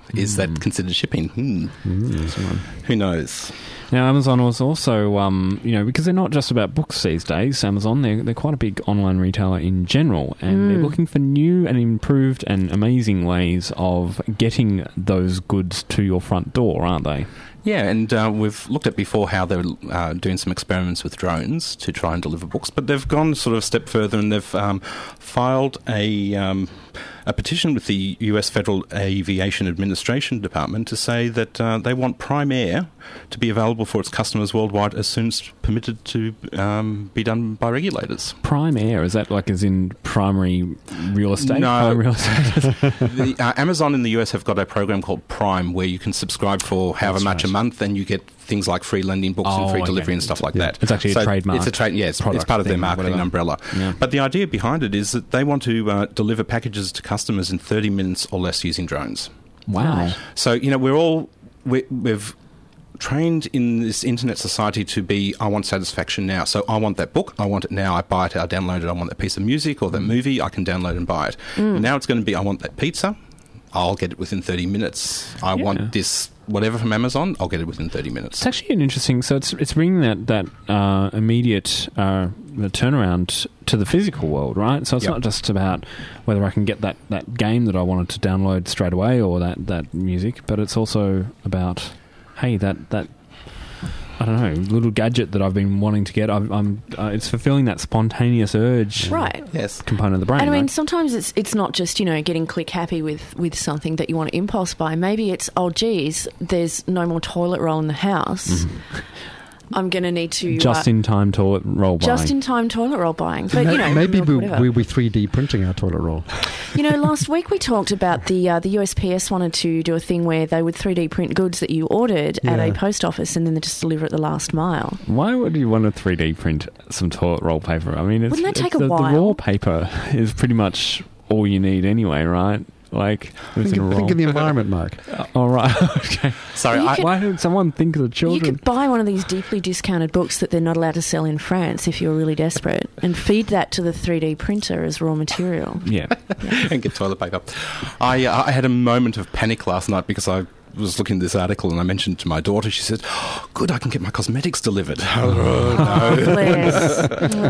Is that considered shipping? Hmm. Mm, Who knows? Now, Amazon was also, um, you know, because they're not just about books these days, Amazon, they're, they're quite a big online retailer in general, and Mm. they're looking for new and improved and amazing ways of getting those goods to your front door, aren't they? Yeah, and uh, we've looked at before how they're uh, doing some experiments with drones to try and deliver books, but they've gone sort of a step further and they've um, filed a um, a petition with the U S Federal Aviation Administration Department to say that uh, they want Prime Air to be available for its customers worldwide as soon as permitted to um, be done by regulators. Prime Air, is that like as in primary real estate? No. Prime real estate? the, uh, Amazon in the U S have got a program called Prime where you can subscribe for however That's much right. a month and you get things like free lending books Oh, and free okay. delivery and stuff like Yeah. that. It's actually a So trademark It's a trade, yeah, it's, it's product part of their thing or marketing whatever. umbrella. Yeah. But the idea behind it is that they want to uh, deliver packages to customers in thirty minutes or less using drones. Wow. So, you know, we're all, we, we've trained in this internet society to be, I want satisfaction now. So I want that book, I want it now, I buy it, I download it, I want that piece of music or that movie, I can download and buy it. Mm. Now it's going to be, I want that pizza, I'll get it within thirty minutes. I Yeah. want this whatever from Amazon, I'll get it within thirty minutes. It's actually an interesting. So it's it's bringing that that uh, immediate uh, turnaround to the physical world, right? So it's Yep. not just about whether I can get that, that game that I wanted to download straight away or that, that music, but it's also about, hey, that that I don't know, little gadget that I've been wanting to get. I'm, I'm uh, it's fulfilling that spontaneous urge, Right. Yes. component of the brain. And I mean, right? sometimes it's it's not just, you know, getting click happy with, with something that you want to impulse buy. Maybe it's, oh, geez, there's no more toilet roll in the house. I'm going to need to... just uh, in time toilet roll buying. just in time toilet roll buying. But, you know, maybe milk, we, whatever. we'll be three D printing our toilet roll. You know, last week we talked about the uh, the U S P S wanted to do a thing where they would three D print goods that you ordered at a Yeah. post office and then they just deliver it the last mile. Why would you want to three D print some toilet roll paper? I mean, it's, Wouldn't that it's take a the, while? the raw paper is pretty much all you need anyway, right? Like, it's Think, in a of- roll. think of the environment, Mark. All right. Okay. Sorry, Well, you I, could- Why didn't someone think of the You children? could buy one of these deeply discounted books that they're not allowed to sell in France if you're really desperate and feed that to the three D printer as raw material. Yeah. and get toilet paper. I, uh, I had a moment of panic last night because I was looking at this article and I mentioned to my daughter, she said, oh, good, I can get my cosmetics delivered. Oh, no. Bless.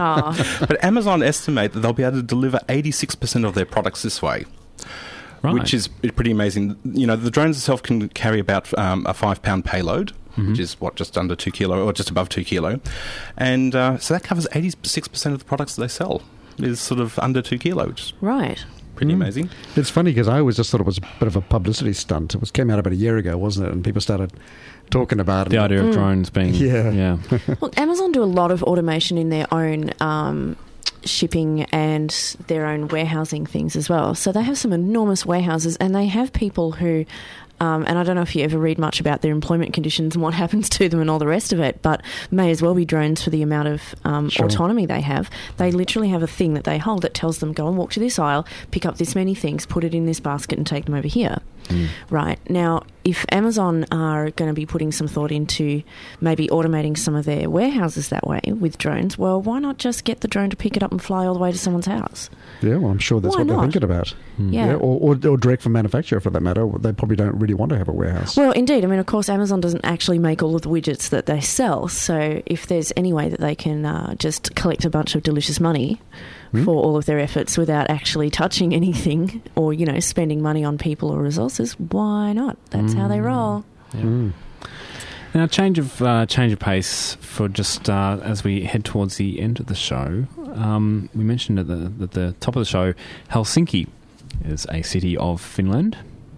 Aw. But Amazon estimate that they'll be able to deliver eighty-six percent of their products this way. Right. Which is pretty amazing. You know, the drones itself can carry about um, a five-pound payload, Mm-hmm. which is, what, just under two kilo, or just above two kilo. And uh, so that covers eighty-six percent of the products that they sell is sort of under two kilo, which is Right. pretty amazing. It's funny because I always just thought it was a bit of a publicity stunt. It was came out about a year ago, wasn't it? And people started talking about it. The idea of drones being... Yeah. Yeah. Well, Amazon do a lot of automation in their own um, shipping and their own warehousing things as well. So they have some enormous warehouses and they have people who... Um, and I don't know if you ever read much about their employment conditions and what happens to them and all the rest of it, but may as well be drones for the amount of um, Sure. autonomy they have. They literally have a thing that they hold that tells them, go and walk to this aisle, pick up this many things, put it in this basket and take them over here. Right. Now, if Amazon are going to be putting some thought into maybe automating some of their warehouses that way with drones, well, why not just get the drone to pick it up and fly all the way to someone's house? Yeah, well, I'm sure that's Why what they're not? thinking about. Yeah. or, or, or direct from manufacturer, for that matter. They probably don't really want to have a warehouse. Well, indeed. I mean, of course, Amazon doesn't actually make all of the widgets that they sell. So if there's any way that they can uh, just collect a bunch of delicious money for all of their efforts without actually touching anything or, you know, spending money on people or resources, why not? That's how they roll. Mm. Now, change of uh, change of pace for just uh, as we head towards the end of the show. Um, we mentioned at the, at the top of the show, Helsinki is a city of Finland,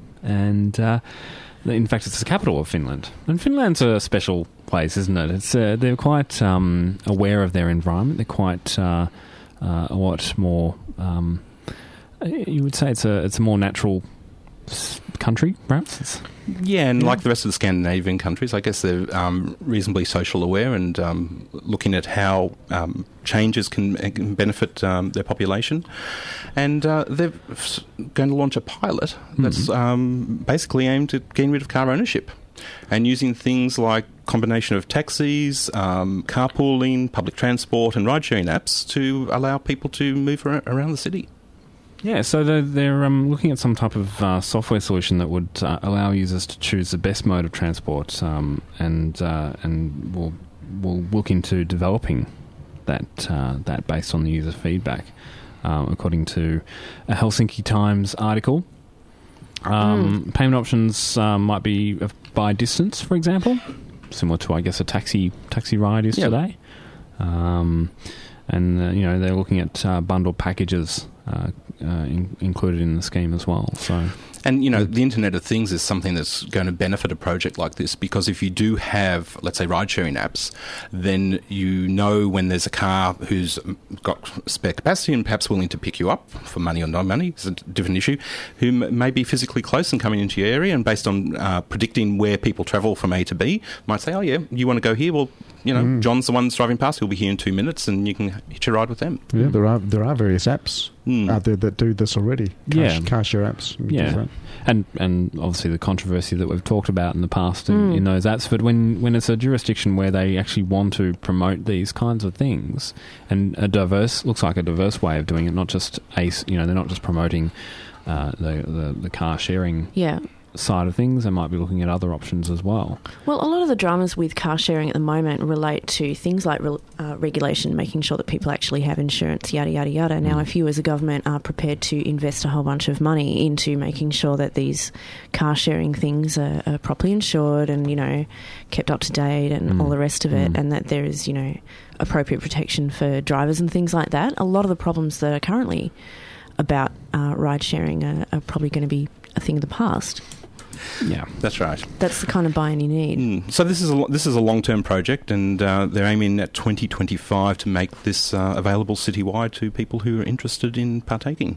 and uh, in fact, it's the capital of Finland. And Finland's a special place, isn't it? It's uh, they're quite um, aware of their environment. They're quite uh, uh, a lot more. Um, you would say it's a it's a more natural s- country, perhaps. It's, Yeah, and like the rest of the Scandinavian countries, I guess they're um, reasonably social aware and um, looking at how um, changes can, can benefit um, their population. And uh, they're f- going to launch a pilot that's um, basically aimed at getting rid of car ownership and using things like combination of taxis, um, carpooling, public transport and ride-sharing apps to allow people to move ar- around the city. Yeah, so they're, they're um, looking at some type of uh, software solution that would uh, allow users to choose the best mode of transport, um, and uh, and we'll we'll look into developing that uh, that based on the user feedback, um, according to a Helsinki Times article. Um, mm. Payment options uh, might be by distance, for example, similar to I guess a taxi taxi ride is yep. today. Um, and uh, you know they're looking at uh, bundled packages uh, uh, in, included in the scheme as well. So, and you know the Internet of Things is something that's going to benefit a project like this, because if you do have, let's say, ride-sharing apps, then you know when there's a car who's got spare capacity and perhaps willing to pick you up for money or no money, it's a different issue, who m- may be physically close and coming into your area, and based on uh, predicting where people travel from A to B, might say, oh yeah, you want to go here? Well, you know, mm. John's the one that's driving past. He'll be here in two minutes, and you can hitch a ride with them. Yeah, there are there are various apps mm. out there that do this already. Car, yeah, car share apps. Yeah, and and obviously the controversy that we've talked about in the past in, mm. in those apps. But when when it's a jurisdiction where they actually want to promote these kinds of things, and a diverse looks like a diverse way of doing it, not just a you know they're not just promoting uh, the, the the car sharing. Yeah. Side of things, they might be looking at other options as well. Well, a lot of the dramas with car sharing at the moment relate to things like re- uh, regulation, making sure that people actually have insurance, yada, yada, yada. Now, if you as a government are prepared to invest a whole bunch of money into making sure that these car sharing things are, are properly insured and, you know, kept up to date and mm. all the rest of it, mm. and that there is, you know, appropriate protection for drivers and things like that, a lot of the problems that are currently about uh, ride sharing are, are probably going to be a thing of the past. Yeah, that's right. That's the kind of buy-in you need. Mm. So this is a this is a long-term project, and uh, they're aiming at twenty twenty-five to make this uh, available citywide to people who are interested in partaking.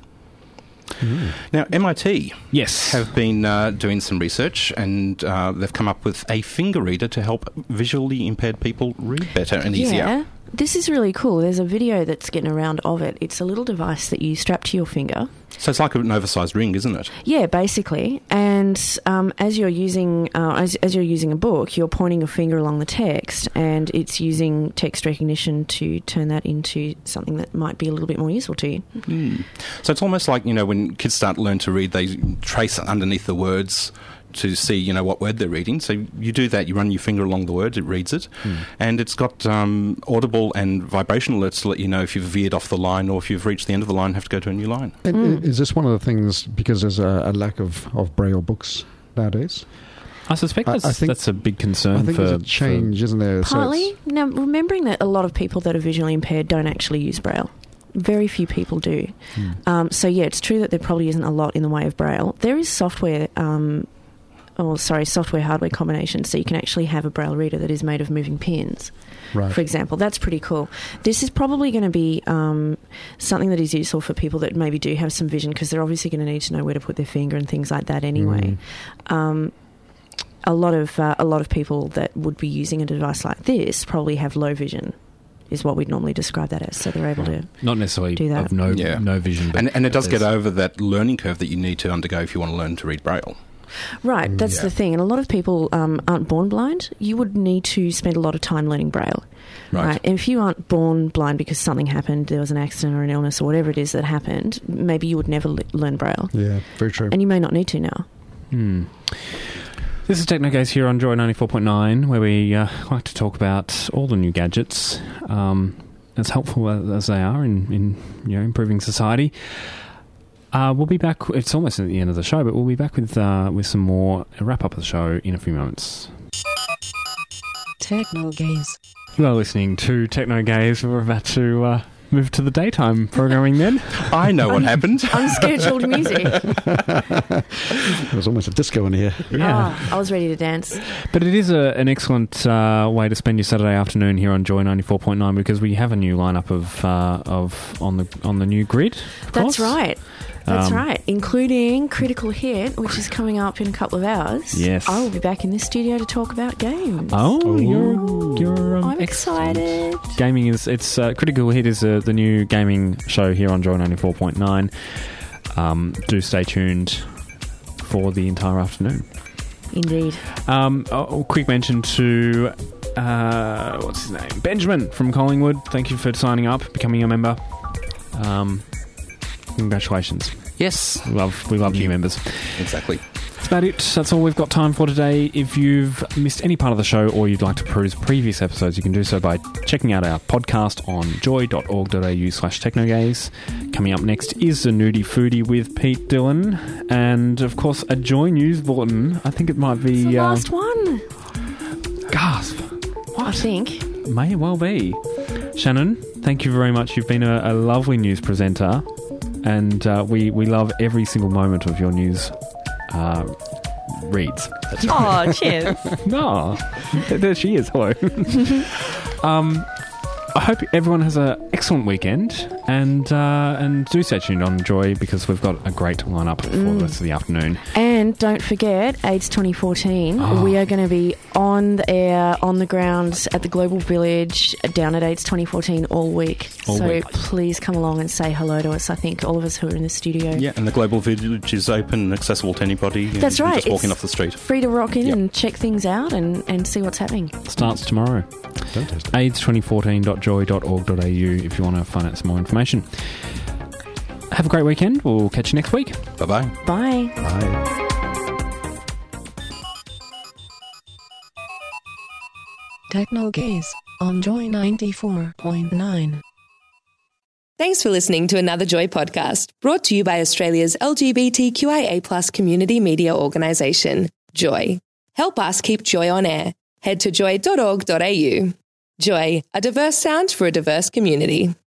Mm. Now, M I T yes. have been uh, doing some research, and uh, they've come up with a finger reader to help visually impaired people read better and easier. Yeah, this is really cool. There's a video that's getting around of it. It's a little device that you strap to your finger. So it's like an oversized ring, isn't it? Yeah, basically. And um, as you're using uh, as, as you're using a book, you're pointing your finger along the text, and it's using text recognition to turn that into something that might be a little bit more useful to you. Mm. So it's almost like, you know, when kids start to learn to read, they trace underneath the words to see, you know, what word they're reading. So you do that, you run your finger along the word, it reads it, mm. and it's got um, audible and vibration alerts to let you know if you've veered off the line or if you've reached the end of the line and have to go to a new line. And mm. Is this one of the things, because there's a, a lack of, of Braille books nowadays? I suspect that's, I, I think, that's a big concern. I think for, there's a change, isn't there? Partly. So now, remembering that a lot of people that are visually impaired don't actually use Braille. Very few people do. Mm. Um, so, yeah, it's true that there probably isn't a lot in the way of Braille. There is software... Um, Oh, sorry, software-hardware combination, so you can actually have a Braille reader that is made of moving pins, right. for example. That's pretty cool. This is probably going to be um, something that is useful for people that maybe do have some vision, because they're obviously going to need to know where to put their finger and things like that anyway. Mm. Um, a lot of uh, a lot of people that would be using a device like this probably have low vision, is what we'd normally describe that as, so they're able to not necessarily do that. Of no, yeah. no vision. But and, and it does get over that learning curve that you need to undergo if you want to learn to read Braille. Right, that's yeah. the thing. And a lot of people um, aren't born blind. You would need to spend a lot of time learning Braille. Right. right. And if you aren't born blind because something happened, there was an accident or an illness or whatever it is that happened, maybe you would never le- learn Braille. Yeah, very true. And you may not need to now. Hmm. This is TechnoGaze here on Joy ninety-four point nine, where we uh, like to talk about all the new gadgets, um, as helpful as they are in, in you know improving society. Uh, we'll be back. It's almost at the end of the show, but we'll be back with uh, with some more a wrap up of the show in a few moments. TechnoGaze. You are listening to TechnoGaze. We're about to uh, move to the daytime programming then. I know what happened. Unscheduled music. There was almost a disco in here. Yeah, oh, I was ready to dance. But it is a, an excellent uh, way to spend your Saturday afternoon here on Joy ninety-four point nine, because we have a new lineup of uh, of on the on the new grid. That's course. right. That's um, right, including Critical Hit, which is coming up in a couple of hours. Yes. I will be back in this studio to talk about games. Oh, Ooh. you're, you're um, I'm excited. Gaming is, it's uh, Critical Hit is uh, the new gaming show here on Joy ninety-four point nine. Um, do stay tuned for the entire afternoon. Indeed. Um, a quick mention to, uh, what's his name? Benjamin from Collingwood. Thank you for signing up, becoming a member. Um... Congratulations. Yes. We love, we love new members. Exactly. That's about it. That's all we've got time for today. If you've missed any part of the show or you'd like to peruse previous episodes, you can do so by checking out our podcast on joy.org.au slash technogaze. Coming up next is the Nudie Foodie with Pete Dillon. And, of course, a Joy News Bulletin. I think it might be... It's the uh, last one. Gasp. What? I think. May well be. Shannon, thank you very much. You've been a, a lovely news presenter. And uh, we, we love every single moment of your news Uh, reads. That's Oh, cheers. No, there she is. Hello. um, I hope everyone has an excellent weekend, and uh, and do stay tuned on Joy because we've got a great lineup for Mm. the rest of the afternoon. And don't forget, AIDS twenty fourteen, Oh. we are going to be on the air, on the grounds at the Global Village, down at AIDS twenty fourteen all week. All so week. please come along and say hello to us. I think all of us who are in the studio. Yeah, and the Global Village is open and accessible to anybody. That's You're right. Just walking It's off the street. Free to rock in Yep. and check things out and, and see what's happening. Starts tomorrow. Fantastic. AIDS twenty fourteen dot joy dot org dot a u if you want to find out some more information. Have a great weekend. We'll catch you next week. Bye-bye. Bye. Bye. Technogaze on Joy ninety-four point nine. Thanks for listening to another Joy podcast, brought to you by Australia's L G B T Q I A plus community media organisation, Joy. Help us keep Joy on air. Head to joy dot org dot a u. Joy, a diverse sound for a diverse community.